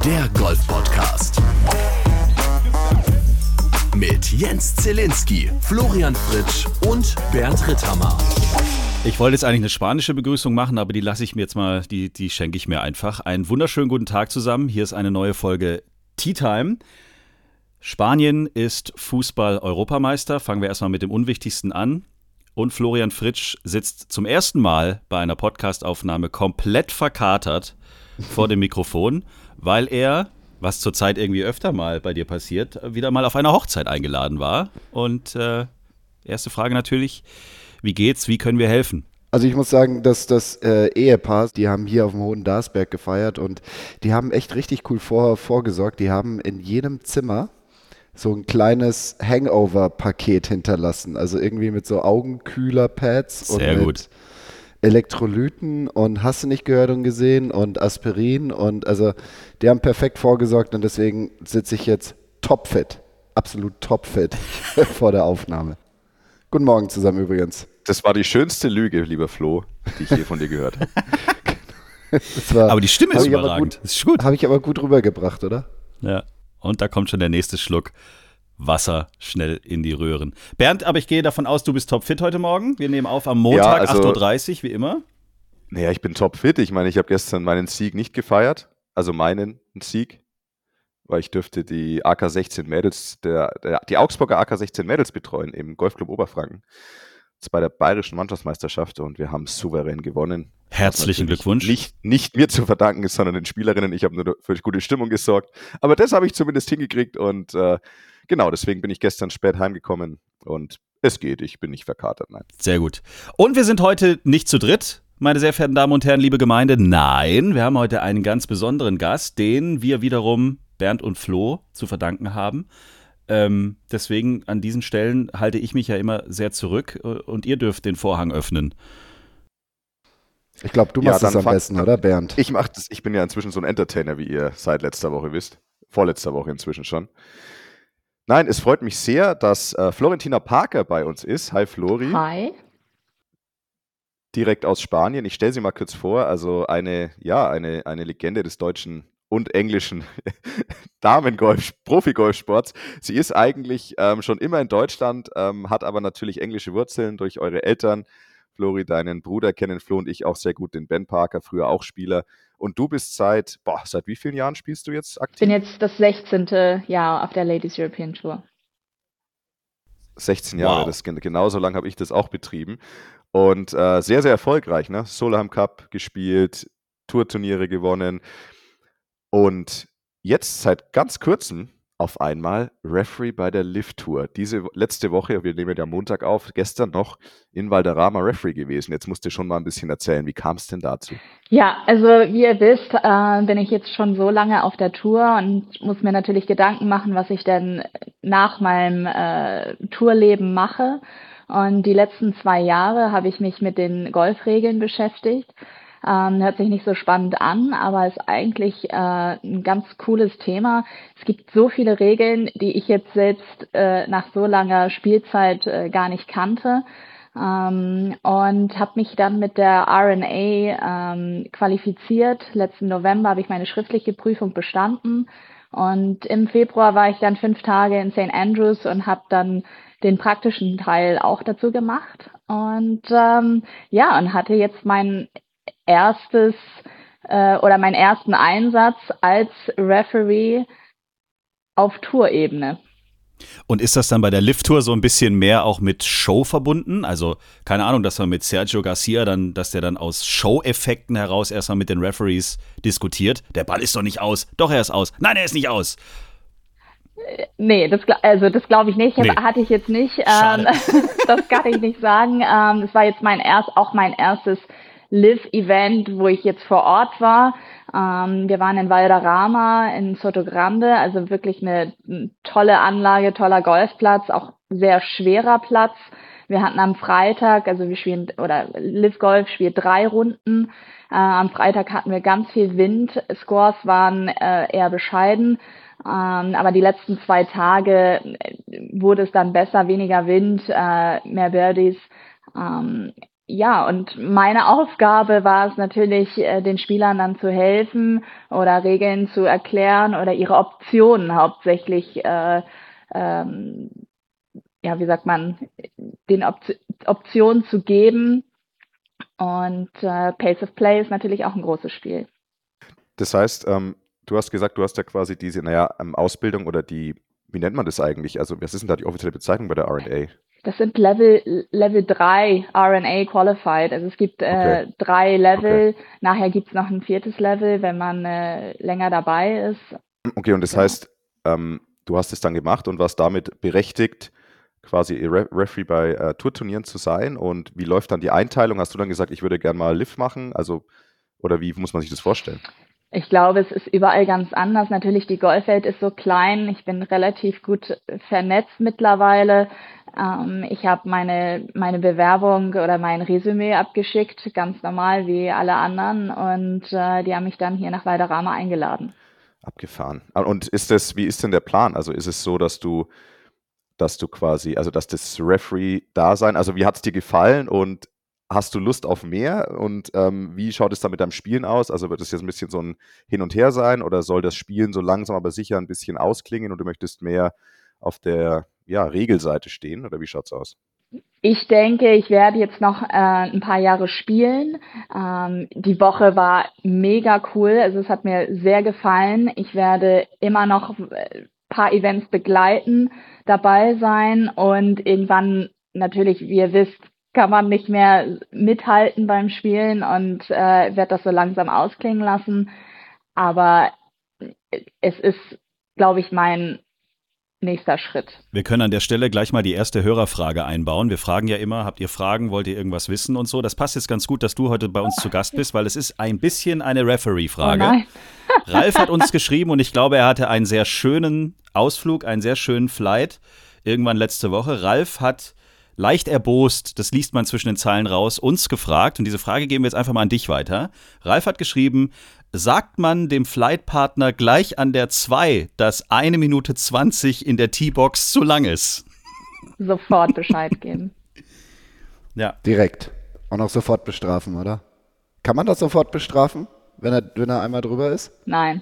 Der Golf-Podcast. Mit Jens Zielinski, Florian Fritsch und Bernd Ritthammer. Ich wollte jetzt eigentlich eine spanische Begrüßung machen, aber die lasse ich mir jetzt mal, die schenke ich mir einfach. Einen wunderschönen guten Tag zusammen. Hier ist eine neue Folge Tea Time. Spanien ist Fußball-Europameister. Fangen wir erstmal mit dem Unwichtigsten an. Und Florian Fritsch sitzt zum ersten Mal bei einer Podcastaufnahme komplett verkatert vor dem Mikrofon, weil er, was zurzeit irgendwie öfter mal bei dir passiert, wieder mal auf einer Hochzeit eingeladen war. Und erste Frage natürlich, wie geht's, wie können wir helfen? Also ich muss sagen, dass das Ehepaar, die haben hier auf dem Hohen Darsberg gefeiert und die haben echt richtig cool vorgesorgt. Die haben in jedem Zimmer so ein kleines Hangover-Paket hinterlassen. Also irgendwie mit so Augenkühler-Pads und mit Elektrolyten und hast du nicht gehört und gesehen und Aspirin und also die haben perfekt vorgesorgt und deswegen sitze ich jetzt topfit, absolut topfit vor der Aufnahme. Guten Morgen zusammen übrigens. Das war die schönste Lüge, lieber Flo, die ich je von dir gehört habe. Aber die Stimme ist überragend. Das ist gut. Habe ich aber gut rübergebracht, oder? Ja. Und da kommt schon der nächste Schluck Wasser schnell in die Röhren. Bernd, aber ich gehe davon aus, du bist topfit heute Morgen. Wir nehmen auf am Montag, ja, 8.30 Uhr, wie immer. Naja, ich bin topfit. Ich meine, ich habe gestern meinen Sieg nicht gefeiert. Also meinen Sieg. Weil ich dürfte die AK16 Mädels, die Augsburger AK16 Mädels betreuen im Golfclub Oberfranken. Das ist bei der bayerischen Mannschaftsmeisterschaft und wir haben souverän gewonnen. Herzlichen Glückwunsch. Nicht mir zu verdanken ist, sondern den Spielerinnen. Ich habe nur für gute Stimmung gesorgt. Aber das habe ich zumindest hingekriegt und genau, deswegen bin ich gestern spät heimgekommen und es geht, ich bin nicht verkatert, nein. Sehr gut. Und wir sind heute nicht zu dritt, meine sehr verehrten Damen und Herren, liebe Gemeinde. Nein, wir haben heute einen ganz besonderen Gast, den wir wiederum Bernd und Flo zu verdanken haben. Deswegen an diesen Stellen halte ich mich ja immer sehr zurück und ihr dürft den Vorhang öffnen. Ich glaube, du machst das am besten, oder Bernd? Ich mache das. Ich bin ja inzwischen so ein Entertainer, wie ihr seit letzter Woche wisst. Vorletzter Woche inzwischen schon. Nein, es freut mich sehr, dass Florentina Parker bei uns ist. Hi Flori. Hi. Direkt aus Spanien. Ich stelle sie mal kurz vor. Also eine Legende des deutschen und englischen Damengolf, Profi-Golfsports. Sie ist eigentlich schon immer in Deutschland, hat aber natürlich englische Wurzeln durch eure Eltern. Flori, deinen Bruder kennen Flo und ich auch sehr gut, den Ben Parker, früher auch Spieler. Und du bist seit wie vielen Jahren spielst du jetzt aktiv? Ich bin jetzt das 16. Jahr auf der Ladies European Tour. 16 Jahre, wow. Genauso lange habe ich das auch betrieben. Und sehr, sehr erfolgreich, ne? Solheim Cup gespielt, Tourturniere gewonnen. Und jetzt seit ganz kurzem auf einmal Referee bei der LIV Tour. Diese letzte Woche, wir nehmen ja Montag auf, gestern noch in Valderrama Referee gewesen. Jetzt musst du schon mal ein bisschen erzählen, wie kam es denn dazu? Ja, also wie ihr wisst, bin ich jetzt schon so lange auf der Tour und muss mir natürlich Gedanken machen, was ich denn nach meinem Tourleben mache. Und die letzten 2 Jahre habe ich mich mit den Golfregeln beschäftigt. Hört sich nicht so spannend an, aber ist eigentlich ein ganz cooles Thema. Es gibt so viele Regeln, die ich jetzt selbst nach so langer Spielzeit gar nicht kannte und habe mich dann mit der RNA qualifiziert. Letzten November habe ich meine schriftliche Prüfung bestanden und im Februar war ich dann 5 Tage in St. Andrews und habe dann den praktischen Teil auch dazu gemacht und und hatte jetzt meinen ersten Einsatz als Referee auf Tourebene. Und ist das dann bei der LIV Tour so ein bisschen mehr auch mit Show verbunden? Also, keine Ahnung, dass man mit Sergio Garcia dass der dann aus Show-Effekten heraus erstmal mit den Referees diskutiert. Der Ball ist doch nicht aus. Doch, er ist aus. Nein, er ist nicht aus. Nee, das glaube ich nicht. Das hatte ich jetzt nicht. Das kann ich nicht sagen. Das war jetzt mein erstes LIV-Event, wo ich jetzt vor Ort war. Wir waren in Valderrama in Sotogrande, also wirklich eine tolle Anlage, toller Golfplatz, auch sehr schwerer Platz. Wir hatten am Freitag, LIV Golf spielt 3 Runden. Am Freitag hatten wir ganz viel Wind. Scores waren eher bescheiden. Aber die letzten 2 Tage wurde es dann besser, weniger Wind, mehr Birdies. ja, und meine Aufgabe war es natürlich, den Spielern dann zu helfen oder Regeln zu erklären oder ihre Optionen hauptsächlich, ja, wie sagt man, den Optionen zu geben. Und Pace of Play ist natürlich auch ein großes Spiel. Das heißt, du hast gesagt, du hast ja quasi diese, Ausbildung oder wie nennt man das eigentlich? Also, was ist denn da die offizielle Bezeichnung bei der RNA? Das sind Level 3 RNA Qualified. Also es gibt Okay. 3 Level. Okay. Nachher gibt es noch ein 4. Level, wenn man länger dabei ist. Okay, und das Genau. heißt, du hast es dann gemacht und warst damit berechtigt, quasi Referee bei Tourturnieren zu sein. Und wie läuft dann die Einteilung? Hast du dann gesagt, ich würde gerne mal Liv machen? Also, oder wie muss man sich das vorstellen? Ich glaube, es ist überall ganz anders. Natürlich, die Golfwelt ist so klein. Ich bin relativ gut vernetzt mittlerweile. Ich habe meine Bewerbung oder mein Resümee abgeschickt, ganz normal wie alle anderen. Und die haben mich dann hier nach Valderrama eingeladen. Abgefahren. Und wie ist denn der Plan? Also ist es so, dass du quasi, also dass das Referee-Dasein, also wie hat es dir gefallen und hast du Lust auf mehr? Und wie schaut es dann mit deinem Spielen aus? Also wird es jetzt ein bisschen so ein Hin und Her sein oder soll das Spielen so langsam aber sicher ein bisschen ausklingen und du möchtest mehr auf der Regelseite stehen? Oder wie schaut es aus? Ich denke, ich werde jetzt noch ein paar Jahre spielen. Die Woche war mega cool. Also es hat mir sehr gefallen. Ich werde immer noch ein paar Events begleiten, dabei sein und irgendwann natürlich, wie ihr wisst, kann man nicht mehr mithalten beim Spielen und werde das so langsam ausklingen lassen. Aber es ist, glaube ich, mein nächster Schritt. Wir können an der Stelle gleich mal die erste Hörerfrage einbauen. Wir fragen ja immer, habt ihr Fragen, wollt ihr irgendwas wissen und so. Das passt jetzt ganz gut, dass du heute bei uns zu Gast bist, weil es ist ein bisschen eine Referee-Frage. Oh nein. Ralf hat uns geschrieben und ich glaube, er hatte einen sehr schönen Ausflug, einen sehr schönen Flight irgendwann letzte Woche. Ralf hat leicht erbost, das liest man zwischen den Zeilen raus, uns gefragt und diese Frage geben wir jetzt einfach mal an dich weiter. Ralf hat geschrieben, sagt man dem Flightpartner gleich an der 2, dass 1 Minute 20 in der T-Box zu lang ist? Sofort Bescheid geben. Ja. Direkt. Und auch sofort bestrafen, oder? Kann man das sofort bestrafen, wenn er einmal drüber ist? Nein.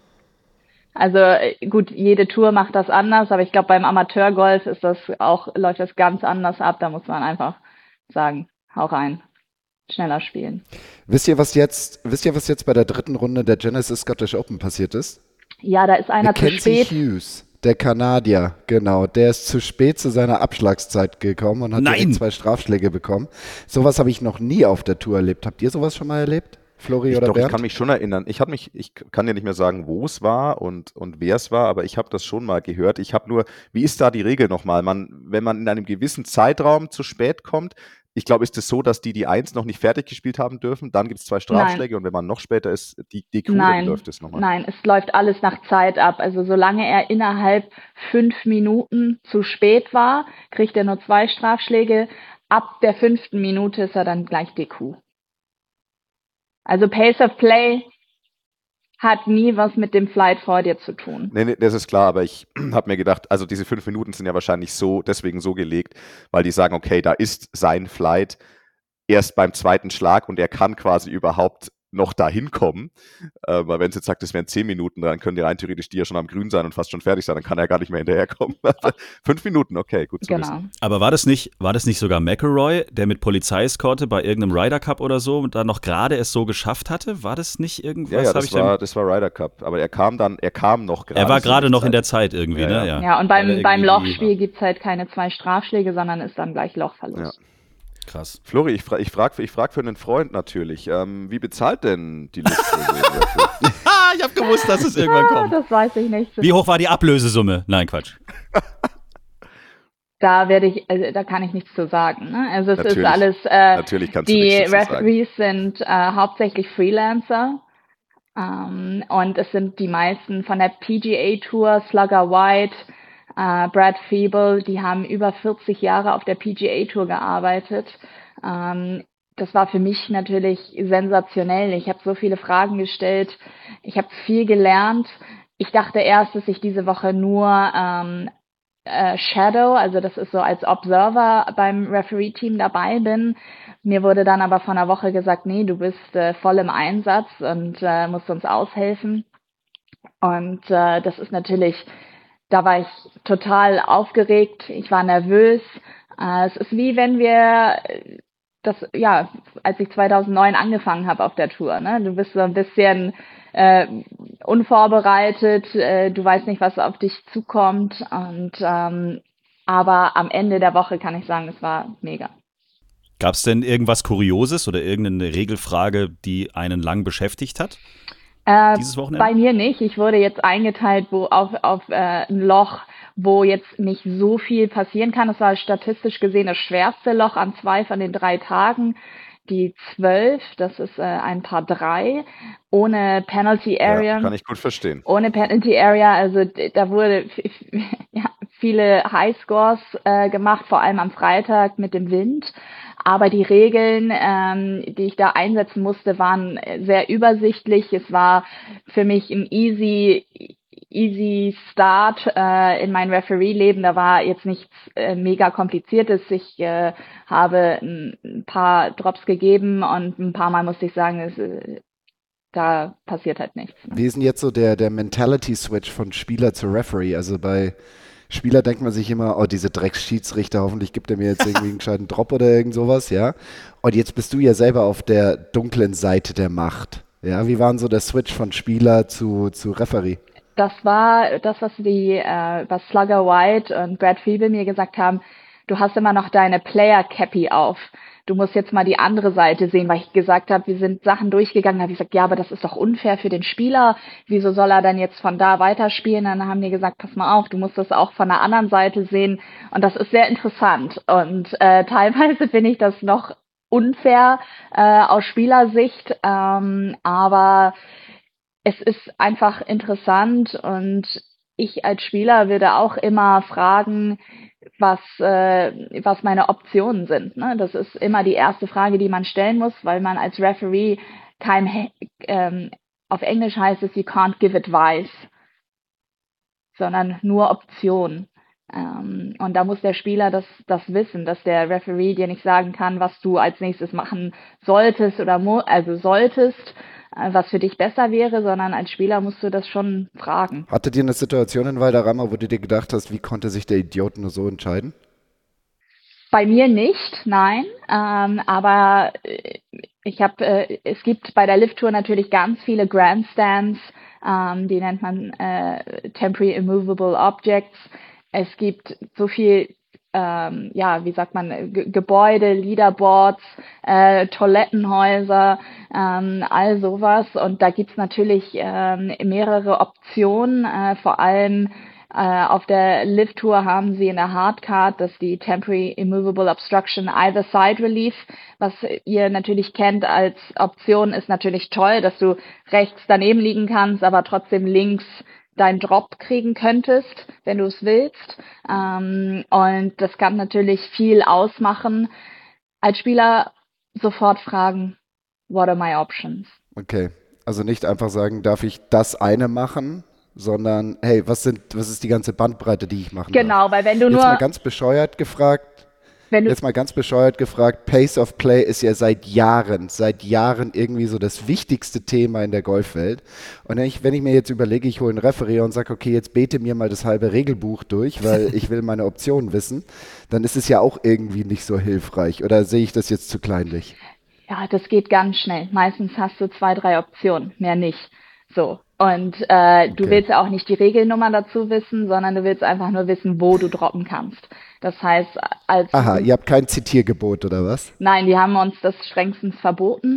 Also gut, jede Tour macht das anders, aber ich glaube, beim Amateurgolf läuft das ganz anders ab. Da muss man einfach sagen, hau rein, schneller spielen. Wisst ihr, was jetzt bei der 3. Runde der Genesis Scottish Open passiert ist? Ja, da ist einer zu Mackenzie spät. Hughes, der Kanadier, genau, der ist zu spät zu seiner Abschlagszeit gekommen und hat direkt 2 Strafschläge bekommen. Sowas habe ich noch nie auf der Tour erlebt. Habt ihr sowas schon mal erlebt? Flori oder Bernd? Ich kann mich schon erinnern. Ich kann dir nicht mehr sagen, wo es war und wer es war, aber ich habe das schon mal gehört. Ich habe nur, wie ist da die Regel nochmal? Wenn man in einem gewissen Zeitraum zu spät kommt, ich glaube, ist es so, dass die 1 noch nicht fertig gespielt haben dürfen, dann gibt es 2 Strafschläge und wenn man noch später ist, die DQ, dann läuft es nochmal. Nein, es läuft alles nach Zeit ab. Also solange er innerhalb 5 Minuten zu spät war, kriegt er nur 2 Strafschläge. Ab der 5. Minute ist er dann gleich DQ. Also Pace of Play hat nie was mit dem Flight vor dir zu tun. Nee, das ist klar, aber ich habe mir gedacht, also diese 5 Minuten sind ja wahrscheinlich deswegen so gelegt, weil die sagen, okay, da ist sein Flight erst beim 2. Schlag und er kann quasi überhaupt noch dahin kommen. Weil wenn es jetzt sagt, es wären 10 Minuten, dann können die rein theoretisch die ja schon am Grün sein und fast schon fertig sein, dann kann er gar nicht mehr hinterherkommen. 5 Minuten, okay, gut zu wissen. Aber war das nicht sogar McElroy, der mit Polizeieskorte bei irgendeinem Ryder Cup oder so da noch gerade es so geschafft hatte? War das nicht irgendwas? Ja, das war Ryder Cup, aber er kam noch gerade. Er war gerade noch in der Zeit irgendwie, ne? Ja, und beim Lochspiel gibt es halt keine 2 Strafschläge, sondern ist dann gleich Lochverlust. Ja. Krass. Flori, ich frag für einen Freund natürlich, wie bezahlt denn die Liste? Ich habe gewusst, dass es irgendwann kommt. Das weiß ich nicht. Wie hoch war die Ablösesumme? Nein, Quatsch. Da kann ich nichts zu sagen. Ne? Also es natürlich, ist alles, natürlich kannst du die nichts dazu Referees sind hauptsächlich Freelancer und es sind die meisten von der PGA Tour, Slugger White, Brad Feeble, die haben über 40 Jahre auf der PGA Tour gearbeitet. Das war für mich natürlich sensationell. Ich habe so viele Fragen gestellt. Ich habe viel gelernt. Ich dachte erst, dass ich diese Woche nur Shadow, also das ist so als Observer beim Referee-Team dabei bin. Mir wurde dann aber vor einer Woche gesagt, nee, du bist voll im Einsatz und musst uns aushelfen. Und das ist natürlich, da war ich total aufgeregt, ich war nervös. Es ist wie wenn wir als ich 2009 angefangen habe auf der Tour, ne? Du bist so ein bisschen unvorbereitet, du weißt nicht, was auf dich zukommt aber am Ende der Woche kann ich sagen, es war mega. Gab es denn irgendwas Kurioses oder irgendeine Regelfrage, die einen lang beschäftigt hat? Dieses Wochenende? Bei mir nicht. Ich wurde jetzt eingeteilt auf ein Loch, wo jetzt nicht so viel passieren kann. Es war statistisch gesehen das schwerste Loch an 2 von den 3 Tagen. Die 12, das ist ein Paar 3, ohne Penalty Area. Ja, kann ich gut verstehen. Ohne Penalty Area, also da wurde viele Highscores gemacht, vor allem am Freitag mit dem Wind. Aber die Regeln, die ich da einsetzen musste, waren sehr übersichtlich. Es war für mich ein easy Start in mein Referee-Leben. Da war jetzt nichts mega Kompliziertes. Ich habe ein paar Drops gegeben und ein paar Mal musste ich sagen, da passiert halt nichts. Wie ist denn jetzt so der Mentality-Switch von Spieler zu Referee? Also bei Spieler denkt man sich immer, oh, diese Drecks-Schiedsrichter, hoffentlich gibt er mir jetzt irgendwie einen gescheiten Drop oder irgend sowas, ja. Und jetzt bist du ja selber auf der dunklen Seite der Macht. Ja, wie war denn so der Switch von Spieler zu Referee? Das war das, was Slugger White und Brad Feeble mir gesagt haben. Du hast immer noch deine Player-Cappy auf. Du musst jetzt mal die andere Seite sehen, weil ich gesagt habe, wir sind Sachen durchgegangen, habe ich gesagt, ja, aber das ist doch unfair für den Spieler. Wieso soll er dann jetzt von da weiterspielen? Dann haben die gesagt, pass mal auf, du musst das auch von der anderen Seite sehen. Und das ist sehr interessant. Und teilweise finde ich das noch unfair aus Spielersicht, aber es ist einfach interessant und ich als Spieler würde auch immer fragen, was meine Optionen sind. Ne? Das ist immer die erste Frage, die man stellen muss, weil man als Referee auf Englisch heißt es, you can't give advice, sondern nur Optionen. Und da muss der Spieler das wissen, dass der Referee dir nicht sagen kann, was du als nächstes machen solltest oder solltest, was für dich besser wäre, sondern als Spieler musst du das schon fragen. Hattet ihr eine Situation in Valderrama, wo du dir gedacht hast, wie konnte sich der Idiot nur so entscheiden? Bei mir nicht, nein. Aber es gibt bei der Lift-Tour natürlich ganz viele Grandstands, die nennt man Temporary Immovable Objects. Es gibt so viel Gebäude, Leaderboards, Toilettenhäuser, all sowas. Und da gibt's natürlich mehrere Optionen. Vor allem auf der Lift-Tour haben sie in der Hardcard, dass die Temporary Immovable Obstruction Either Side Relief, was ihr natürlich kennt als Option, ist natürlich toll, dass du rechts daneben liegen kannst, aber trotzdem links deinen Drop kriegen könntest, wenn du es willst. Und das kann natürlich viel ausmachen. Als Spieler sofort fragen, what are my options? Okay, also nicht einfach sagen, darf ich das eine machen, sondern hey, was ist die ganze Bandbreite, die ich machen darf? Genau, weil wenn du Jetzt nur... mal ganz bescheuert gefragt, Pace of Play ist ja seit Jahren irgendwie so das wichtigste Thema in der Golfwelt. Und wenn ich mir jetzt überlege, ich hole einen Referee und sage, okay, jetzt bete mir mal das halbe Regelbuch durch, weil ich will meine Optionen wissen, dann ist es ja auch irgendwie nicht so hilfreich. Oder sehe ich das jetzt zu kleinlich? Ja, das geht ganz schnell. Meistens hast du 2, 3 Optionen, mehr nicht. So. Und du willst ja auch nicht die Regelnummer dazu wissen, sondern du willst einfach nur wissen, wo du droppen kannst. Das heißt, ihr habt kein Zitiergebot, oder was? Nein, die haben uns das strengstens verboten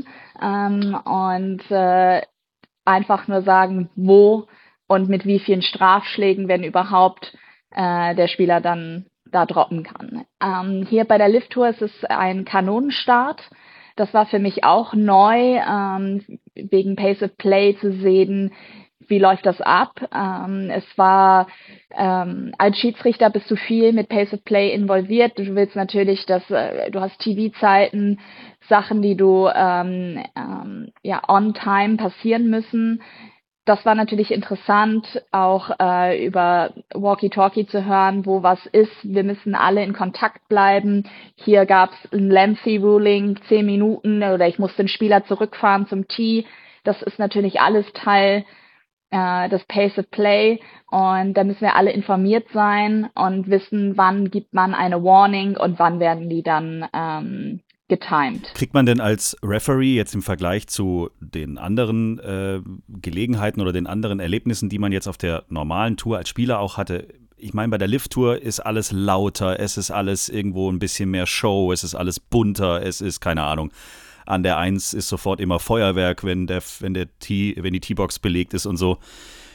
einfach nur sagen, wo und mit wie vielen Strafschlägen, wenn überhaupt, der Spieler dann da droppen kann. Hier bei der Lift-Tour ist es ein Kanonenstart. Das war für mich auch neu, wegen Pace of Play zu sehen, wie läuft das ab. Es war, als Schiedsrichter bist du viel mit Pace of Play involviert. Du willst natürlich, du hast TV-Zeiten, Sachen, die du on time passieren müssen. das war natürlich interessant, auch über Walkie-Talkie zu hören, wo was ist. Wir müssen alle in Kontakt bleiben. Hier gab es ein Lengthy Ruling, 10 Minuten, oder ich musste den Spieler zurückfahren zum Tee. Das ist natürlich alles Teil des Pace of Play, und da müssen wir alle informiert sein und wissen, wann gibt man eine Warning und wann werden die dann getimed. Kriegt man denn als Referee jetzt im Vergleich zu den anderen Gelegenheiten oder den anderen Erlebnissen, die man jetzt auf der normalen Tour als Spieler auch hatte, ich meine, bei der Lift-Tour ist alles lauter, es ist alles irgendwo ein bisschen mehr Show, es ist alles bunter, es ist, keine Ahnung, an der 1 ist sofort immer Feuerwerk, wenn die Teebox belegt ist und so.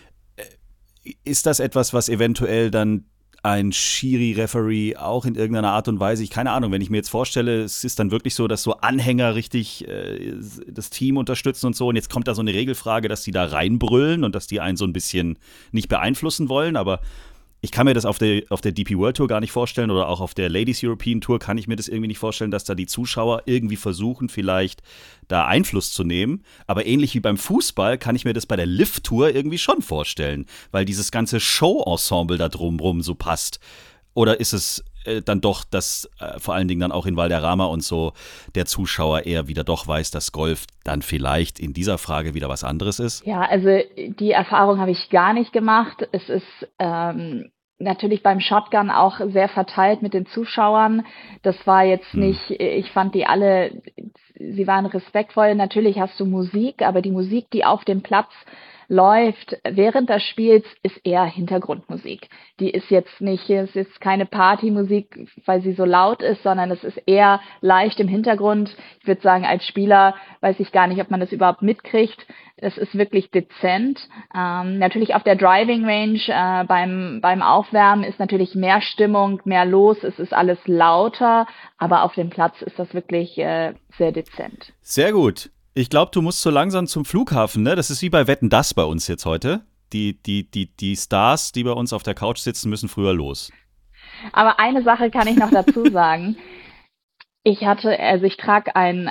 Ist das etwas, was eventuell dann ein Schiri-Referee auch in irgendeiner Art und Weise, keine Ahnung, wenn ich mir jetzt vorstelle, es ist dann wirklich so, dass so Anhänger richtig das Team unterstützen und so, und jetzt kommt da so eine Regelfrage, dass die da reinbrüllen und dass die einen so ein bisschen nicht beeinflussen wollen, aber ich kann mir das auf der DP World Tour gar nicht vorstellen, oder auch auf der Ladies European Tour kann ich mir das irgendwie nicht vorstellen, dass da die Zuschauer irgendwie versuchen, vielleicht da Einfluss zu nehmen. Aber ähnlich wie beim Fußball kann ich mir das bei der Lift Tour irgendwie schon vorstellen, weil dieses ganze Show-Ensemble da drumrum so passt. Oder ist es dann doch, dass vor allen Dingen dann auch in Valderrama und so der Zuschauer eher wieder doch weiß, dass Golf dann vielleicht in dieser Frage wieder was anderes ist? Ja, also die Erfahrung habe ich gar nicht gemacht. Es ist natürlich beim Shotgun auch sehr verteilt mit den Zuschauern. Das war jetzt nicht, ich fand die alle, sie waren respektvoll. Natürlich hast du Musik, aber die Musik, die auf dem Platz läuft während des Spiels, ist eher Hintergrundmusik. Die ist jetzt nicht, es ist keine Partymusik, weil sie so laut ist, sondern es ist eher leicht im Hintergrund. Ich würde sagen, als Spieler weiß ich gar nicht, ob man das überhaupt mitkriegt. Es ist wirklich dezent. Natürlich auf der Driving Range beim Aufwärmen ist natürlich mehr Stimmung, mehr los. Es ist alles lauter, aber auf dem Platz ist das wirklich sehr dezent. Sehr gut. Ich glaube, du musst so langsam zum Flughafen, ne? Das ist wie bei Wetten, dass bei uns jetzt heute. Die Stars, die bei uns auf der Couch sitzen, müssen früher los. Aber eine Sache kann ich noch dazu sagen. Ich trage ein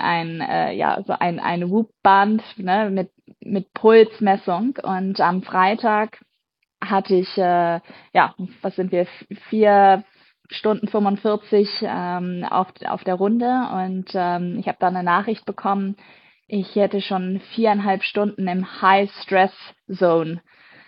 Whoop-Band, ne, mit Pulsmessung, und am Freitag hatte ich, was sind wir, 4 Stunden 45 auf der Runde, und ich habe da eine Nachricht bekommen, ich hätte schon 4,5 Stunden im High-Stress-Zone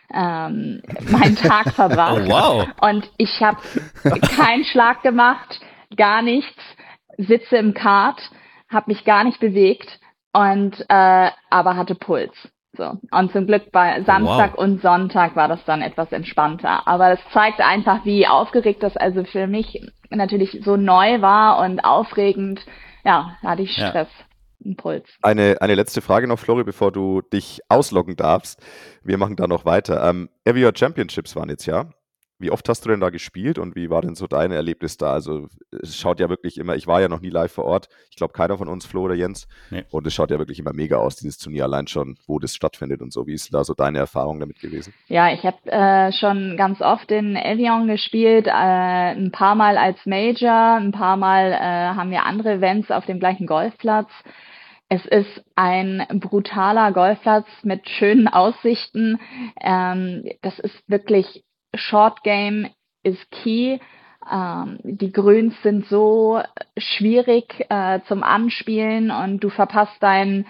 meinen Tag verbracht. Oh, wow. Und ich habe keinen Schlag gemacht, gar nichts, sitze im Kart, habe mich gar nicht bewegt, und aber hatte Puls. So. Und zum Glück bei Samstag und Sonntag war das dann etwas entspannter. Aber das zeigt einfach, wie aufgeregt das also für mich natürlich so neu war und aufregend. Ja, da hatte ich Stress. Ja. Impuls. Eine letzte Frage noch, Flori, bevor du dich ausloggen darfst. Wir machen da noch weiter. Evian Championships waren jetzt ja. Wie oft hast du denn da gespielt und wie war denn so dein Erlebnis da? Also es schaut ja wirklich immer, ich war ja noch nie live vor Ort, ich glaube keiner von uns, Flo oder Jens, und es schaut ja wirklich immer mega aus, dieses Turnier allein schon, wo das stattfindet und so. Wie ist da so deine Erfahrung damit gewesen? Ja, ich habe schon ganz oft in Evian gespielt, ein paar Mal als Major, ein paar Mal haben wir andere Events auf dem gleichen Golfplatz. Es ist ein brutaler Golfplatz mit schönen Aussichten. Das ist wirklich, Short Game ist key. Die Grüns sind so schwierig zum Anspielen, und du verpasst dein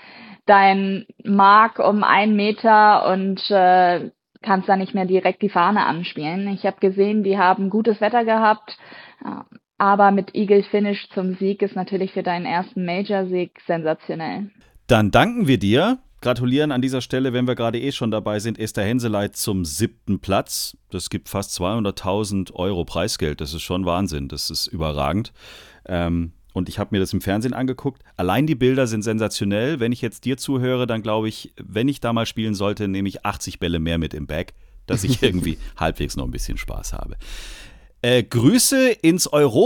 Mark um 1 Meter und kannst da nicht mehr direkt die Fahne anspielen. Ich habe gesehen, die haben gutes Wetter gehabt, aber mit Eagle Finish zum Sieg ist natürlich für deinen ersten Major-Sieg sensationell. Dann danken wir dir. Gratulieren an dieser Stelle, wenn wir gerade schon dabei sind, Esther Henseleit zum 7. Platz. Das gibt fast 200.000 Euro Preisgeld. Das ist schon Wahnsinn. Das ist überragend. Und ich habe mir das im Fernsehen angeguckt. Allein die Bilder sind sensationell. Wenn ich jetzt dir zuhöre, dann glaube ich, wenn ich da mal spielen sollte, nehme ich 80 Bälle mehr mit im Bag, dass ich irgendwie halbwegs noch ein bisschen Spaß habe. Grüße ins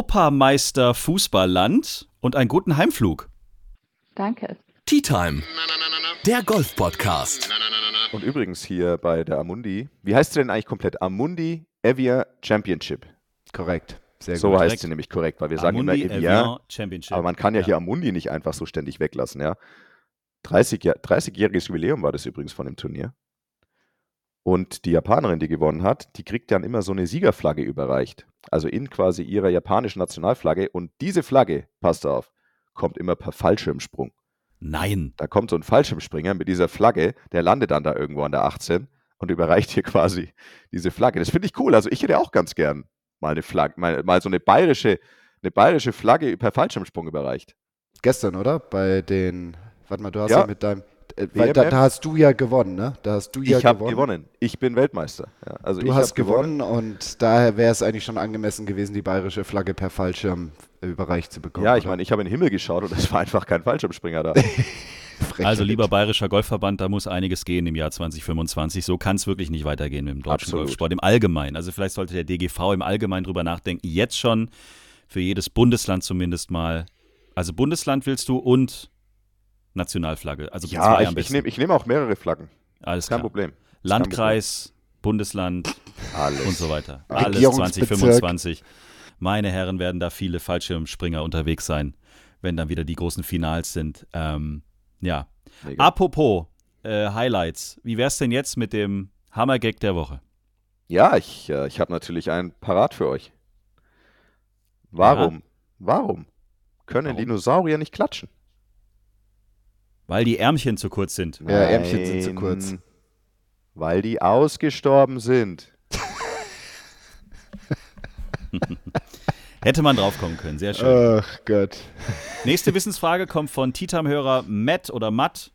Europameister-Fußballland und einen guten Heimflug. Danke. Tea Time, der Golf-Podcast. Und übrigens hier bei der Amundi, wie heißt sie denn eigentlich komplett? Amundi Evian Championship. Korrekt. Sehr gut. So heißt sie nämlich korrekt, weil wir sagen Amundi immer Evian Championship. Aber man kann ja hier Amundi nicht einfach so ständig weglassen, ja. 30-jähriges Jubiläum war das übrigens von dem Turnier. Und die Japanerin, die gewonnen hat, die kriegt dann immer so eine Siegerflagge überreicht. Also in quasi ihrer japanischen Nationalflagge. Und diese Flagge, passt auf, kommt immer per Fallschirmsprung. Nein. Da kommt so ein Fallschirmspringer mit dieser Flagge, der landet dann da irgendwo an der 18 und überreicht hier quasi diese Flagge. Das finde ich cool. Also ich hätte auch ganz gern mal eine Flagge, mal so eine bayerische Flagge per Fallschirmsprung überreicht. Gestern, oder? Bei den, warte mal, du hast Ja. ja mit deinem, weil da hast du ja gewonnen, ne? Da hast du ja Ich habe gewonnen. Ich bin Weltmeister. Ja, also Du ich hast hab gewonnen und daher wäre es eigentlich schon angemessen gewesen, die bayerische Flagge per Fallschirm überreicht zu bekommen. Ja, ich oder? meine, ich habe in den Himmel geschaut und es war einfach kein Fallschirmspringer da. Frechheit. Also lieber Bayerischer Golfverband, da muss einiges gehen im Jahr 2025. So kann es wirklich nicht weitergehen mit dem deutschen Absolut. Golfsport im Allgemeinen. Also vielleicht sollte der DGV im Allgemeinen drüber nachdenken, jetzt schon für jedes Bundesland zumindest mal. Also Bundesland willst du und Nationalflagge. Also Ja, zwei am ich besten. nehme auch mehrere Flaggen. Alles Kein klar. Problem. Landkreis, Bundesland Alles. und so weiter. Alles Regierungsbezirk. 2025. Meine Herren, werden da viele Fallschirmspringer unterwegs sein, wenn dann wieder die großen Finals sind. Ja. Mega. Apropos Highlights. Wie wär's denn jetzt mit dem Hammergag der Woche? Ja, ich habe natürlich einen parat für euch. Warum können Warum? Dinosaurier nicht klatschen? Weil die Ärmchen zu kurz sind. Ja, Ärmchen sind zu kurz. Nein, weil die ausgestorben sind. Hätte man drauf kommen können. Sehr schön. Ach Gott. Nächste Wissensfrage kommt von Titam-Hörer Matt oder Matt.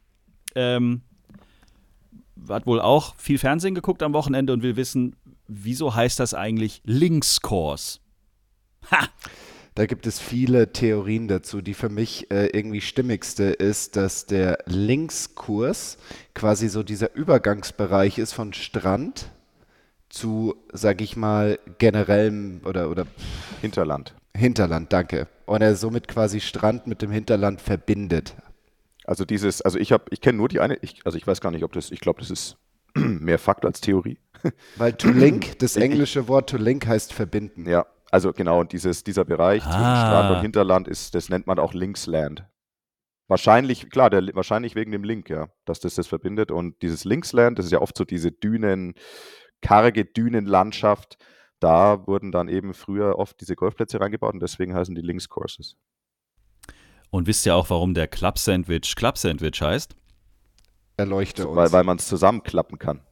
Hat wohl auch viel Fernsehen geguckt am Wochenende und will wissen, wieso heißt das eigentlich Linkskurs? Ha! Da gibt es viele Theorien dazu. Die für mich irgendwie stimmigste ist, dass der Linkskurs quasi so dieser Übergangsbereich ist von Strand zu, sag ich mal, generellem oder Hinterland. Hinterland, danke. Und er somit quasi Strand mit dem Hinterland verbindet. Also ich kenne nur die eine, ich weiß gar nicht, ich glaube, das ist mehr Fakt als Theorie. Weil to link, das englische Wort to link heißt verbinden. Ja, also genau, und dieser Bereich zwischen Strand und Hinterland das nennt man auch Linksland. Wahrscheinlich, klar, wahrscheinlich wegen dem Link, ja, dass das verbindet. Und dieses Linksland, das ist ja oft so diese karge Dünenlandschaft, da wurden dann eben früher oft diese Golfplätze reingebaut und deswegen heißen die Linkscourses. Und wisst ihr auch, warum der Club Sandwich heißt? Erleuchte uns. Weil man es zusammenklappen kann.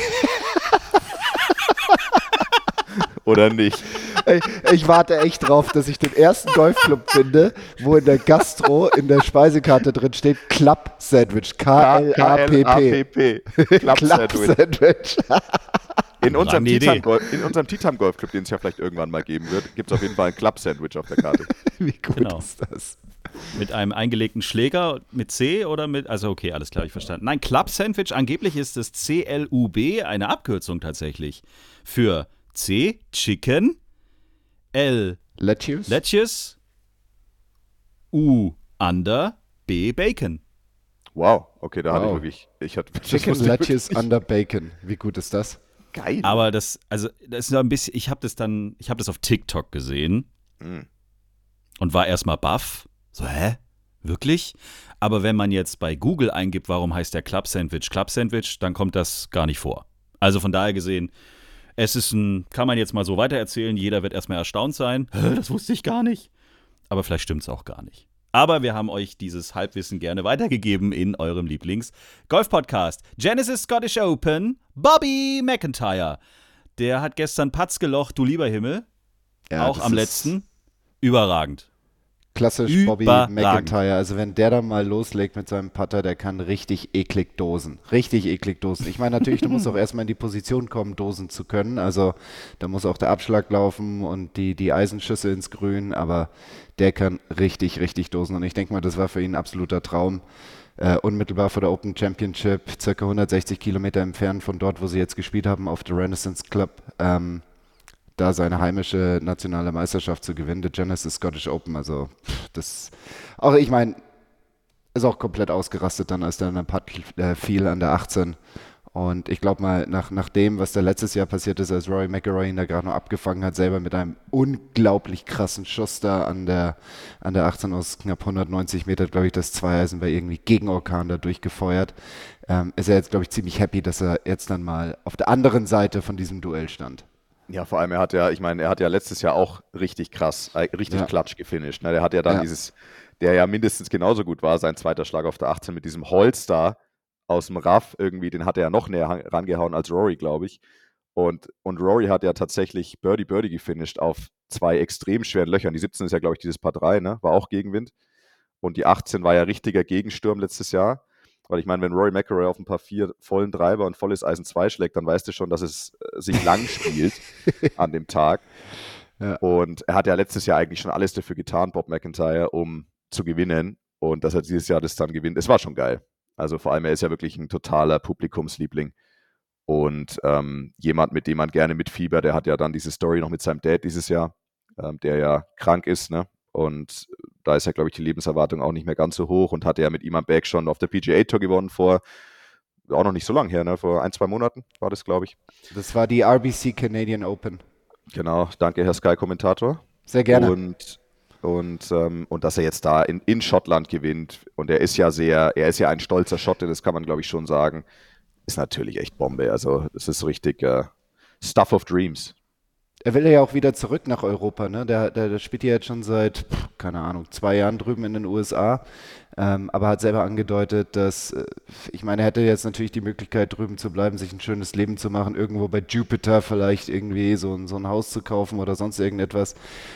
Oder nicht? Ey, ich warte echt drauf, dass ich den ersten Golfclub finde, wo in der Gastro in der Speisekarte drin steht Club Sandwich. K-L-A-P-P. Club Sandwich. Sandwich. In unserem Idee. Titam Golfclub, den es ja vielleicht irgendwann mal geben wird, gibt es auf jeden Fall ein Club Sandwich auf der Karte. Wie gut Genau. ist das? Mit einem eingelegten Schläger mit C oder mit, also okay, alles klar, ich verstanden. Nein, Club Sandwich, angeblich ist es CLUB, eine Abkürzung tatsächlich, für C, Chicken, L, Lettuce? Lettuce, U, Under, B, Bacon. Wow, okay, da hatte ich Wow. wirklich. Das Chicken wusste ich wirklich Lettuce nicht. under Bacon. Wie gut ist das? Geil. Aber das ist noch ein bisschen, ich habe das auf TikTok gesehen Mhm. und war erstmal baff. So, hä? Wirklich? Aber wenn man jetzt bei Google eingibt, warum heißt der Club Sandwich, dann kommt das gar nicht vor. Also von daher gesehen, kann man jetzt mal so weitererzählen, jeder wird erstmal erstaunt sein. Hä, das wusste ich gar nicht. Aber vielleicht stimmt es auch gar nicht. Aber wir haben euch dieses Halbwissen gerne weitergegeben in eurem Lieblings-Golf-Podcast. Genesis Scottish Open, Bobby McIntyre. Der hat gestern Putts gelocht, du lieber Himmel. Ja, auch das am ist letzten. Überragend. Klassisch Bobby Überragend. McIntyre. Also wenn der dann mal loslegt mit seinem Putter, der kann richtig eklig dosen. Richtig eklig dosen. Ich meine natürlich, du musst auch erstmal in die Position kommen, dosen zu können. Also da muss auch der Abschlag laufen und die Eisenschüsse ins Grün, aber der kann richtig, richtig dosen. Und ich denke mal, das war für ihn ein absoluter Traum. Unmittelbar vor der Open Championship, circa 160 Kilometer entfernt von dort, wo sie jetzt gespielt haben, auf der Renaissance Club, da seine heimische nationale Meisterschaft zu gewinnen, der Genesis Scottish Open. Also das, auch ich meine, ist auch komplett ausgerastet dann, als dann ein Putt fiel an der 18 Und ich glaube mal, nach dem, was da letztes Jahr passiert ist, als Rory McIlroy ihn da gerade noch abgefangen hat, selber mit einem unglaublich krassen Schuss da an der 18 aus knapp 190 Meter, glaube ich, das Zweieisen war irgendwie gegen Orkan da durchgefeuert, ist er jetzt, glaube ich, ziemlich happy, dass er jetzt dann mal auf der anderen Seite von diesem Duell stand. Ja, vor allem, er hat ja letztes Jahr auch richtig krass, richtig klatsch gefinisht. Ne? Der hat ja dann der ja mindestens genauso gut war, sein zweiter Schlag auf der 18 mit diesem Holster aus dem Raff irgendwie, den hat er ja noch näher rangehauen als Rory, glaube ich. Und Rory hat ja tatsächlich Birdie gefinisht auf 2 extrem schweren Löchern. Die 17 ist ja, glaube ich, dieses Par 3, ne? War auch Gegenwind. Und die 18 war ja richtiger Gegensturm letztes Jahr. Weil ich meine, wenn Rory McIlroy auf ein Par 4 vollen Treiber und volles Eisen 2 schlägt, dann weißt du schon, dass es sich lang spielt an dem Tag. Ja. Und er hat ja letztes Jahr eigentlich schon alles dafür getan, Bob McIntyre, um zu gewinnen. Und dass er dieses Jahr das dann gewinnt, es war schon geil. Also vor allem, er ist ja wirklich ein totaler Publikumsliebling und jemand, mit dem man gerne mitfiebert. Der hat ja dann diese Story noch mit seinem Dad dieses Jahr, der ja krank ist, ne? Und da ist ja, glaube ich, die Lebenserwartung auch nicht mehr ganz so hoch und hatte ja mit ihm am Berg schon auf der PGA Tour gewonnen vor, auch noch nicht so lange her, ne? Vor 1-2 Monaten war das, glaube ich. Das war die RBC Canadian Open. Genau, danke, Herr Sky-Kommentator. Sehr gerne. Und dass er jetzt da in Schottland gewinnt und er ist ja ein stolzer Schotte, das kann man, glaube ich, schon sagen, ist natürlich echt Bombe. Also das ist richtig Stuff of Dreams. Er will ja auch wieder zurück nach Europa, ne? Der spielt ja jetzt schon seit, keine Ahnung, 2 Jahren drüben in den USA, aber hat selber angedeutet, dass, ich meine, er hätte jetzt natürlich die Möglichkeit, drüben zu bleiben, sich ein schönes Leben zu machen, irgendwo bei Jupiter vielleicht irgendwie so ein Haus zu kaufen oder sonst irgendetwas.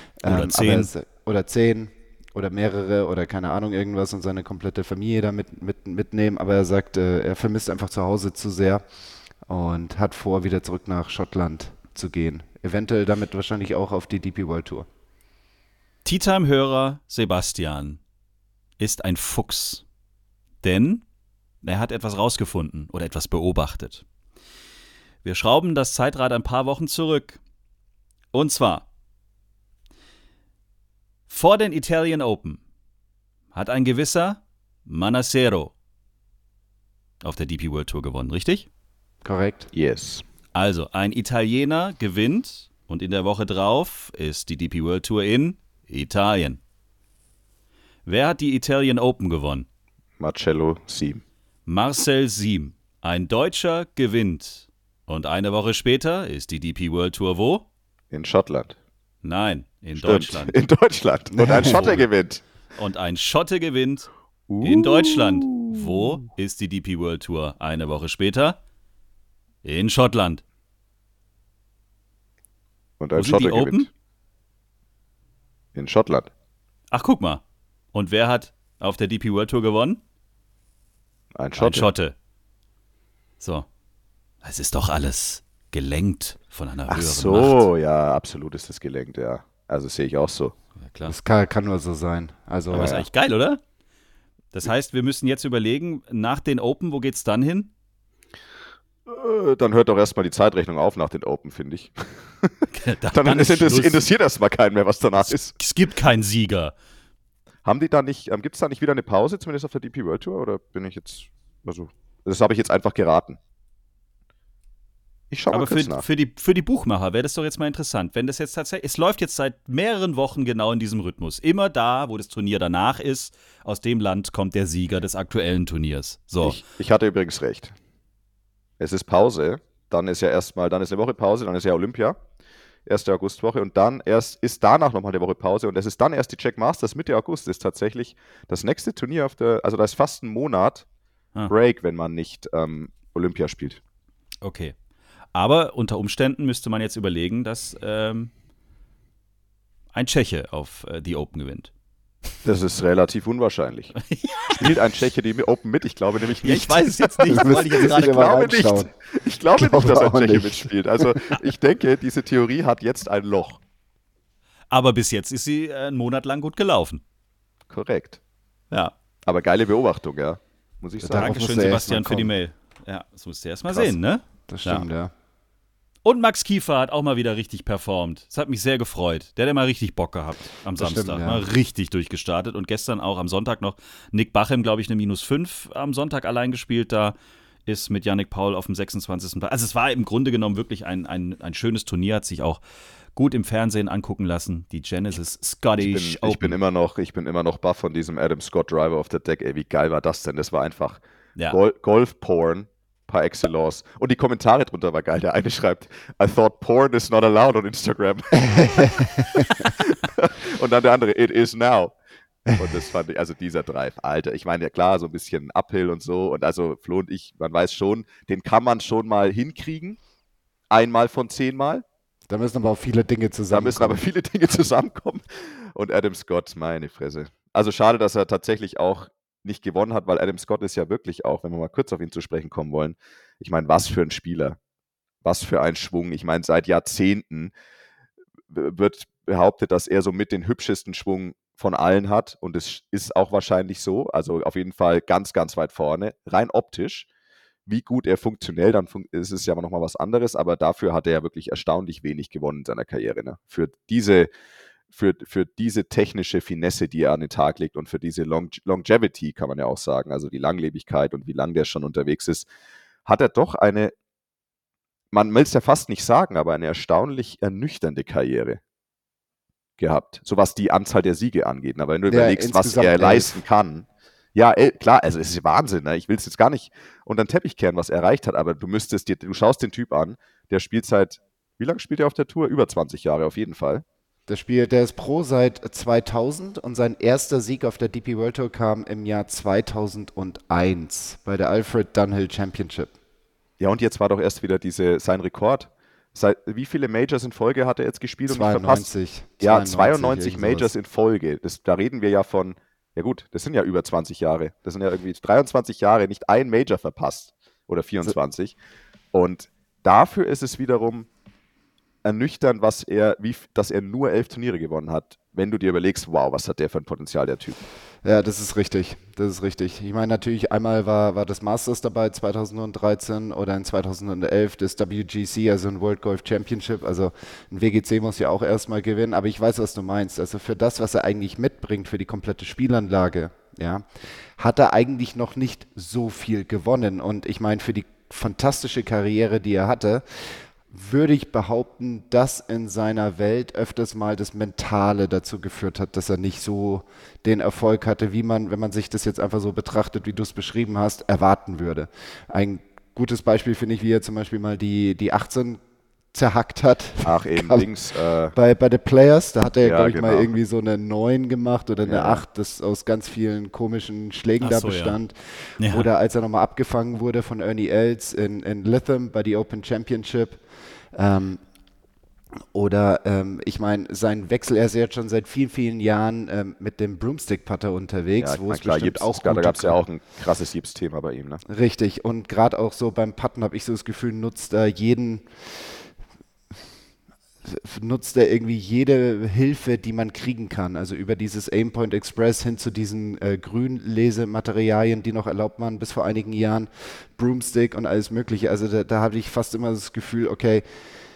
Oder 10 oder mehrere oder keine Ahnung irgendwas und seine komplette Familie da mitnehmen, aber er sagt, er vermisst einfach zu Hause zu sehr und hat vor, wieder zurück nach Schottland zu gehen. Eventuell damit wahrscheinlich auch auf die DP World Tour. Tea-Time-Hörer Sebastian ist ein Fuchs, denn er hat etwas rausgefunden oder etwas beobachtet. Wir schrauben das Zeitrad ein paar Wochen zurück. Und zwar vor den Italian Open hat ein gewisser Manassero auf der DP World Tour gewonnen, richtig? Korrekt. Yes. Also, ein Italiener gewinnt und in der Woche drauf ist die DP World Tour in Italien. Wer hat die Italian Open gewonnen? Marcello Siem. Marcel Siem. Ein Deutscher gewinnt. Und eine Woche später ist die DP World Tour wo? In Schottland. Nein, in Stimmt. Deutschland. In Deutschland. Und ein Schotte gewinnt. Und ein Schotte gewinnt in Deutschland. Wo ist die DP World Tour eine Woche später? In Schottland. Und ein Schotte gewinnt. Open? In Schottland. Ach, guck mal. Und wer hat auf der DP World Tour gewonnen? Ein Schotte. Ein Schotte. So. Es ist doch alles gelenkt von einer höheren Macht. Ach so, ja, absolut ist das gelenkt, ja. Also das sehe ich auch so. Ja, klar. Das kann nur so sein. Also, aber ist eigentlich geil, oder? Das heißt, wir müssen jetzt überlegen, nach den Open, wo geht's dann hin? Dann hört doch erstmal die Zeitrechnung auf nach den Open, finde ich. dann interessiert erstmal keinen mehr, was danach ist. Es gibt keinen Sieger. Gibt es da nicht wieder eine Pause, zumindest auf der DP World Tour? Oder bin ich jetzt, also, das habe ich jetzt einfach geraten. Ich schaue mal kurz nach. Für die Buchmacher wäre das doch jetzt mal interessant, wenn das jetzt tatsächlich, es läuft jetzt seit mehreren Wochen genau in diesem Rhythmus. Immer da, wo das Turnier danach ist, aus dem Land kommt der Sieger des aktuellen Turniers. So. Ich hatte übrigens recht. Es ist Pause, dann ist eine Woche Pause, dann ist ja Olympia, 1. Augustwoche und dann ist danach nochmal eine Woche Pause und es ist dann erst die Czech Masters Mitte August, ist tatsächlich das nächste Turnier also da ist fast ein Monat Break, wenn man nicht Olympia spielt. Okay. Aber unter Umständen müsste man jetzt überlegen, dass ein Tscheche auf die Open gewinnt. Das ist relativ unwahrscheinlich. Spielt ein Tscheche die Open mit? Ich glaube nämlich nicht. Ja, ich weiß es jetzt nicht. Ich glaube nicht, dass ein Tscheche mitspielt. Also ich denke, diese Theorie hat jetzt ein Loch. Aber bis jetzt ist sie einen Monat lang gut gelaufen. Korrekt. Ja. Aber geile Beobachtung, ja. Muss ich sagen. Dankeschön, Sebastian, für die Mail. Ja, das musst du erst mal sehen, ne? Das stimmt, ja. Und Max Kiefer hat auch mal wieder richtig performt. Das hat mich sehr gefreut. Der hat mal richtig Bock gehabt am Samstag. Stimmt, ja. Mal richtig durchgestartet. Und gestern auch am Sonntag noch Nick Bachem, glaube ich, eine -5 am Sonntag allein gespielt da ist mit Yannick Paul auf dem 26. Platz. Also es war im Grunde genommen wirklich ein schönes Turnier, hat sich auch gut im Fernsehen angucken lassen. Die Genesis Scottish Open. Ich bin immer noch baff von diesem Adam Scott Driver auf der Deck. Ey, wie geil war das denn? Das war einfach Golf-Porn par excellence. Und die Kommentare drunter war geil. Der eine schreibt, I thought porn is not allowed on Instagram. Und dann der andere, it is now. Und das fand ich, also dieser Drive, Alter, ich meine, ja klar, so ein bisschen Uphill und so. Und also Flo und ich, man weiß schon, den kann man schon mal hinkriegen. Einmal von 10 Mal. Da müssen aber auch viele Dinge zusammenkommen. Und Adam Scott, meine Fresse. Also schade, dass er tatsächlich auch nicht gewonnen hat, weil Adam Scott ist ja wirklich auch, wenn wir mal kurz auf ihn zu sprechen kommen wollen, ich meine, was für ein Spieler, was für ein Schwung. Ich meine, seit Jahrzehnten wird behauptet, dass er so mit den hübschesten Schwung von allen hat und es ist auch wahrscheinlich so, also auf jeden Fall ganz, ganz weit vorne, rein optisch. Wie gut er funktionell, dann ist es ja nochmal was anderes, aber dafür hat er ja wirklich erstaunlich wenig gewonnen in seiner Karriere. Ne? Für diese technische Finesse, die er an den Tag legt und für diese Longevity, kann man ja auch sagen, also die Langlebigkeit und wie lange der schon unterwegs ist, hat er doch eine, man will es ja fast nicht sagen, aber eine erstaunlich ernüchternde Karriere gehabt, so was die Anzahl der Siege angeht. Aber wenn du überlegst, was er leisten kann, ja, klar, also es ist Wahnsinn, ne? Ich will es jetzt gar nicht unter den Teppich kehren, was er erreicht hat, aber du schaust den Typ an, der spielt wie lange spielt er auf der Tour? Über 20 Jahre auf jeden Fall. Der ist Pro seit 2000 und sein erster Sieg auf der DP World Tour kam im Jahr 2001 bei der Alfred Dunhill Championship. Ja, und jetzt war doch erst wieder sein Rekord. Wie viele Majors in Folge hat er jetzt gespielt? 92. Ja, 92 Majors in Folge. Da reden wir ja von, ja gut, das sind ja über 20 Jahre. Das sind ja irgendwie 23 Jahre, nicht ein Major verpasst. Oder 24. Und dafür ist es wiederum ernüchternd, dass er nur 11 Turniere gewonnen hat. Wenn du dir überlegst, wow, was hat der für ein Potenzial, der Typ. Ja, das ist richtig. Ich meine, natürlich einmal war das Masters dabei 2013 oder in 2011 das WGC, also ein World Golf Championship. Also ein WGC muss ja auch erstmal gewinnen, aber ich weiß, was du meinst. Also für das, was er eigentlich mitbringt, für die komplette Spielanlage, ja, hat er eigentlich noch nicht so viel gewonnen. Und ich meine, für die fantastische Karriere, die er hatte, würde ich behaupten, dass in seiner Welt öfters mal das Mentale dazu geführt hat, dass er nicht so den Erfolg hatte, wie man, wenn man sich das jetzt einfach so betrachtet, wie du es beschrieben hast, erwarten würde. Ein gutes Beispiel finde ich, wie er zum Beispiel mal die 18 zerhackt hat. Ach, eben links. Bei The Players, da hat er, glaube ich, genau. mal irgendwie so eine 9 gemacht oder eine 8, das aus ganz vielen komischen Schlägen bestand. Ja. Oder als er nochmal abgefangen wurde von Ernie Els in Lytham bei die Open Championship. Ich meine, sein Wechsel, er ist jetzt schon seit vielen, vielen Jahren mit dem Broomstick-Putter unterwegs, wo es bestimmt auch da gab es ja auch ein krasses Jips-Thema bei ihm. Ne? Richtig, und gerade auch so beim Putten habe ich so das Gefühl, nutzt er irgendwie jede Hilfe, die man kriegen kann. Also über dieses Aimpoint Express hin zu diesen Grünlesematerialien, die noch erlaubt waren bis vor einigen Jahren, Broomstick und alles Mögliche. Also da habe ich fast immer das Gefühl, okay,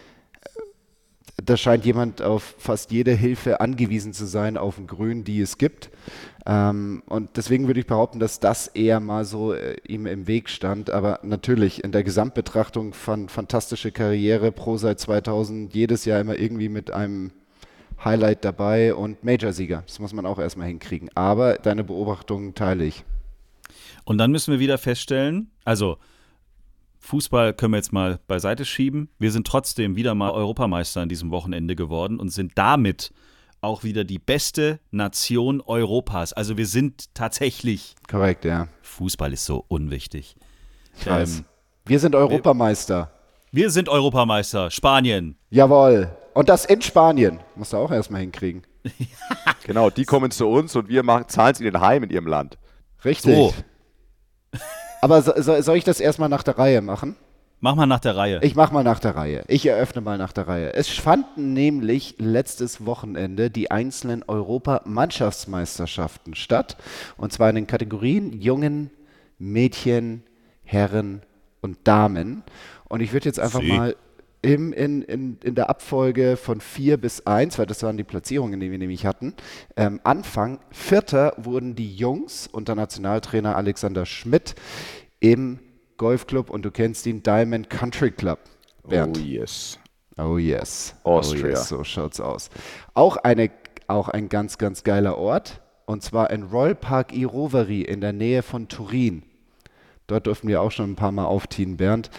da scheint jemand auf fast jede Hilfe angewiesen zu sein, auf dem Grün, die es gibt. Und deswegen würde ich behaupten, dass das eher mal so ihm im Weg stand. Aber natürlich in der Gesamtbetrachtung von fantastische Karriere, Pro seit 2000, jedes Jahr immer irgendwie mit einem Highlight dabei und Major-Sieger. Das muss man auch erstmal hinkriegen. Aber deine Beobachtungen teile ich. Und dann müssen wir wieder feststellen, also Fußball können wir jetzt mal beiseite schieben. Wir sind trotzdem wieder mal Europameister an diesem Wochenende geworden und sind damit auch wieder die beste Nation Europas. Also wir sind tatsächlich. Korrekt, ja. Fußball ist so unwichtig. Ich weiß. Wir sind Europameister. Wir sind Europameister. Spanien. Jawohl. Und das in Spanien. Musst du auch erstmal hinkriegen. Genau, die kommen zu uns und wir zahlen es ihnen heim in ihrem Land. Richtig. So. Aber soll ich das erstmal nach der Reihe machen? Mach mal nach der Reihe. Ich mach mal nach der Reihe. Ich eröffne mal nach der Reihe. Es fanden nämlich letztes Wochenende die einzelnen Europamannschaftsmeisterschaften statt. Und zwar in den Kategorien Jungen, Mädchen, Herren und Damen. Und ich würde jetzt einfach mal in der Abfolge von 4 bis 1, weil das waren die Platzierungen, die wir nämlich hatten, anfangen. Vierter wurden die Jungs unter Nationaltrainer Alexander Schmidt im Golfclub und du kennst ihn, Diamond Country Club. Bernd. Oh yes. Oh yes. Austria. Oh yes, so schaut's aus. Auch ein ganz, ganz geiler Ort. Und zwar in Royal Park i Roveri in der Nähe von Turin. Dort durften wir auch schon ein paar Mal aufziehen, Bernd.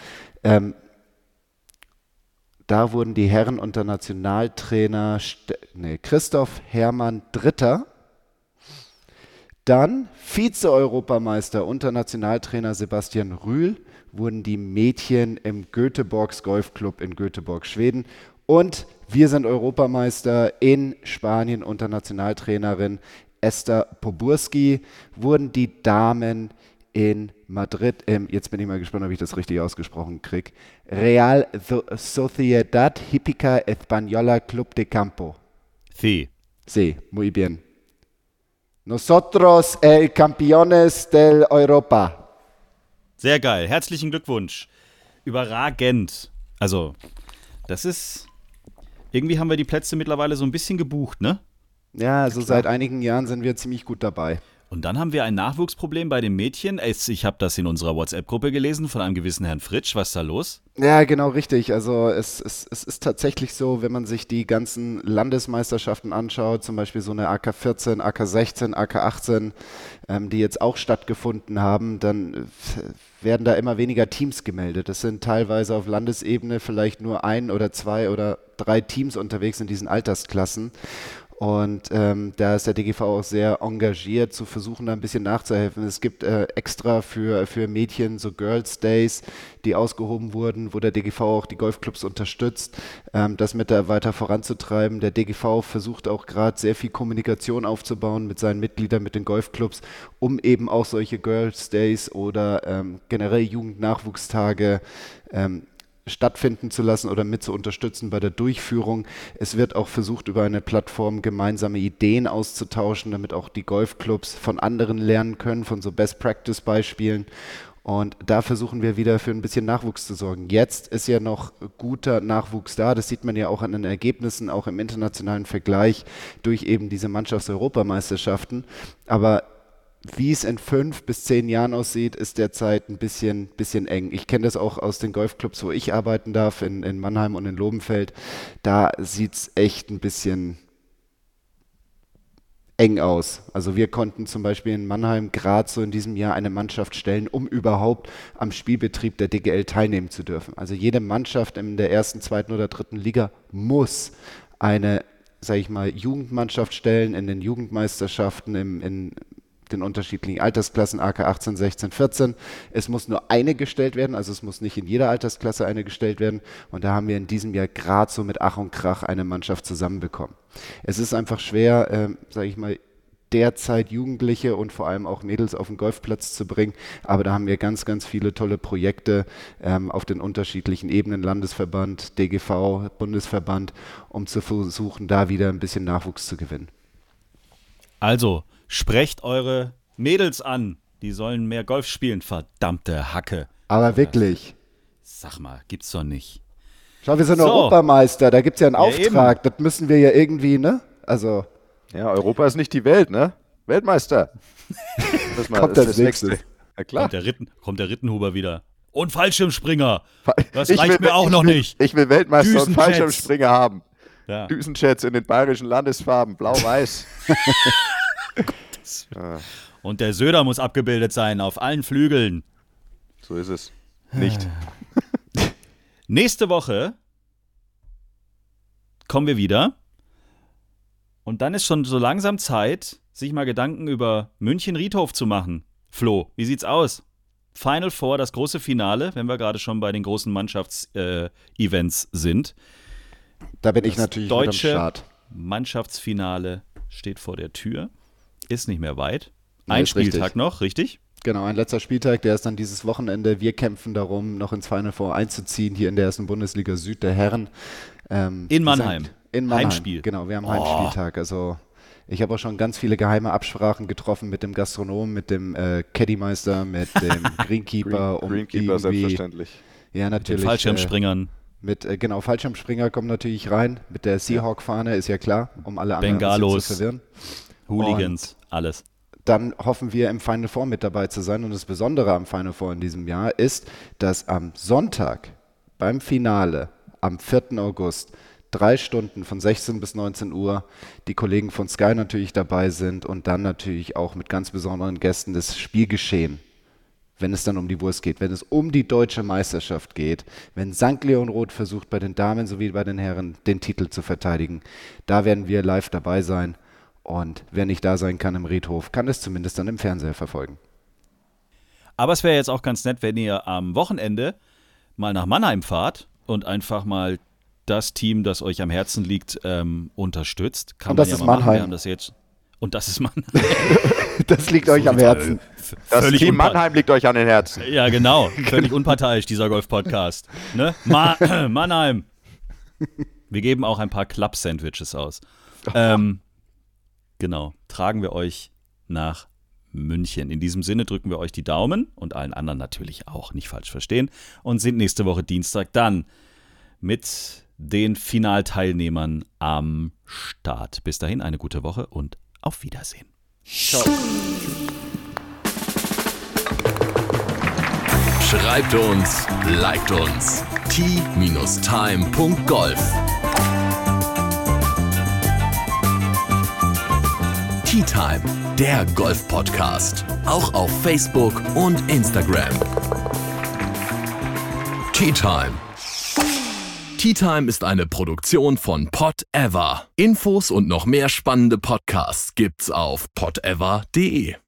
Da wurden die Herren unter Nationaltrainer Christoph Hermann Dritter, dann Vize-Europameister unter Nationaltrainer Sebastian Rühl, wurden die Mädchen im Göteborgs Golfclub in Göteborg, Schweden. Und wir sind Europameister in Spanien unter Nationaltrainerin Esther Poburski, wurden die Damen in Madrid, jetzt bin ich mal gespannt, ob ich das richtig ausgesprochen kriege, Real Sociedad Hípica Española Club de Campo. Sí. Sí, muy bien. Nosotros el campeones del Europa. Sehr geil. Herzlichen Glückwunsch. Überragend. Also, das ist... Irgendwie haben wir die Plätze mittlerweile so ein bisschen gebucht, ne? Ja, also seit einigen Jahren sind wir ziemlich gut dabei. Und dann haben wir ein Nachwuchsproblem bei den Mädchen. Ich habe das in unserer WhatsApp-Gruppe gelesen von einem gewissen Herrn Fritsch. Was ist da los? Ja, genau, richtig. Also es ist tatsächlich so, wenn man sich die ganzen Landesmeisterschaften anschaut, zum Beispiel so eine AK 14, AK 16, AK 18, die jetzt auch stattgefunden haben, dann werden da immer weniger Teams gemeldet. Es sind teilweise auf Landesebene vielleicht nur 1 oder 2 oder 3 Teams unterwegs in diesen Altersklassen. Und da ist der DGV auch sehr engagiert, zu versuchen, da ein bisschen nachzuhelfen. Es gibt extra für Mädchen so Girls Days, die ausgehoben wurden, wo der DGV auch die Golfclubs unterstützt, das mit da weiter voranzutreiben. Der DGV versucht auch gerade sehr viel Kommunikation aufzubauen mit seinen Mitgliedern, mit den Golfclubs, um eben auch solche Girls Days oder generell Jugendnachwuchstage stattfinden zu lassen oder mit zu unterstützen bei der Durchführung. Es wird auch versucht, über eine Plattform gemeinsame Ideen auszutauschen, damit auch die Golfclubs von anderen lernen können, von so Best-Practice-Beispielen. Und da versuchen wir wieder für ein bisschen Nachwuchs zu sorgen. Jetzt ist ja noch guter Nachwuchs da. Das sieht man ja auch an den Ergebnissen, auch im internationalen Vergleich durch eben diese Mannschafts-Europameisterschaften. Aber wie es in 5 bis 10 Jahren aussieht, ist derzeit ein bisschen eng. Ich kenne das auch aus den Golfclubs, wo ich arbeiten darf, in Mannheim und in Lobenfeld. Da sieht es echt ein bisschen eng aus. Also wir konnten zum Beispiel in Mannheim gerade so in diesem Jahr eine Mannschaft stellen, um überhaupt am Spielbetrieb der DGL teilnehmen zu dürfen. Also jede Mannschaft in der 1., 2. oder 3. Liga muss eine, sage ich mal, Jugendmannschaft stellen in den Jugendmeisterschaften in den unterschiedlichen Altersklassen, AK 18, 16, 14. Es muss nur eine gestellt werden, also es muss nicht in jeder Altersklasse eine gestellt werden. Und da haben wir in diesem Jahr gerade so mit Ach und Krach eine Mannschaft zusammenbekommen. Es ist einfach schwer, sage ich mal, derzeit Jugendliche und vor allem auch Mädels auf den Golfplatz zu bringen. Aber da haben wir ganz, ganz viele tolle Projekte auf den unterschiedlichen Ebenen, Landesverband, DGV, Bundesverband, um zu versuchen, da wieder ein bisschen Nachwuchs zu gewinnen. Also, sprecht eure Mädels an. Die sollen mehr Golf spielen, verdammte Hacke. Aber wirklich. Sag mal, gibt's doch nicht. Schau, wir sind Europameister, da gibt es ja einen Auftrag. Eben. Das müssen wir ja irgendwie, ne? Also. Ja, Europa ist nicht die Welt, ne? Weltmeister. Kommt das nächste. Ja, klar. Kommt der Rittenhuber wieder. Und Fallschirmspringer. Das Ich reicht will- mir auch ich noch will- nicht. Ich will Weltmeister und Düsenjets. Fallschirmspringer haben. Ja. Düsenjets in den bayerischen Landesfarben, blau-weiß. Und der Söder muss abgebildet sein auf allen Flügeln. So ist es. Nicht. Nächste Woche kommen wir wieder. Und dann ist schon so langsam Zeit, sich mal Gedanken über München-Riedhof zu machen. Flo, wie sieht's aus? Final Four, das große Finale, wenn wir gerade schon bei den großen Mannschafts-Events sind. Da bin ich Das natürlich mit am deutsche Start. Mannschaftsfinale steht vor der Tür. Ist nicht mehr weit. Ja, Ein ist Spieltag richtig. noch, richtig? Genau, ein letzter Spieltag, der ist dann dieses Wochenende. Wir kämpfen darum, noch ins Final Four einzuziehen, hier in der 1. Bundesliga Süd der Herren. In Mannheim. In Mannheim. Heimspiel. Genau, wir haben Heimspieltag. Also ich habe auch schon ganz viele geheime Absprachen getroffen mit dem Gastronomen, mit dem Caddymeister, mit dem Greenkeeper. Greenkeeper, irgendwie, selbstverständlich. ja, Den natürlich. Fallschirmspringern. Genau, Fallschirmspringer kommen natürlich rein. Mit der Seahawk-Fahne ist ja klar, um alle anderen Bengalos. zu verwirren. Hooligans, alles. dann hoffen wir im Final Four mit dabei zu sein. Und das Besondere am Final Four in diesem Jahr ist, dass am Sonntag beim Finale am 4. August 3 Stunden von 16 bis 19 Uhr die Kollegen von Sky natürlich dabei sind und dann natürlich auch mit ganz besonderen Gästen das Spielgeschehen, wenn es dann um die Wurst geht, wenn es um die deutsche Meisterschaft geht, wenn St. Leon-Roth versucht, bei den Damen sowie bei den Herren den Titel zu verteidigen. Da werden wir live dabei sein und wer nicht da sein kann im Riedhof, kann es zumindest dann im Fernseher verfolgen. Aber es wäre jetzt auch ganz nett, wenn ihr am Wochenende mal nach Mannheim fahrt und einfach mal das Team, das euch am Herzen liegt, unterstützt. Kann und das ist Mannheim. Und das ist Mannheim. Das liegt euch am Herzen. Das Team Mannheim liegt euch an den Herzen. Ja, genau. Völlig unparteiisch, dieser Golf-Podcast. Ne? Mannheim. Wir geben auch ein paar Club-Sandwiches aus. Genau. Tragen wir euch nach München. In diesem Sinne drücken wir euch die Daumen und allen anderen natürlich auch, nicht falsch verstehen. Und sind nächste Woche Dienstag dann mit den Finalteilnehmern am Start. Bis dahin eine gute Woche und auf Wiedersehen. Ciao. Schreibt uns, liked uns. t-time.golf. Tee Time, der Golf-Podcast. Auch auf Facebook und Instagram. Tee Time. Tee Time ist eine Produktion von Pod Ever. Infos und noch mehr spannende Podcasts gibt's auf podever.de.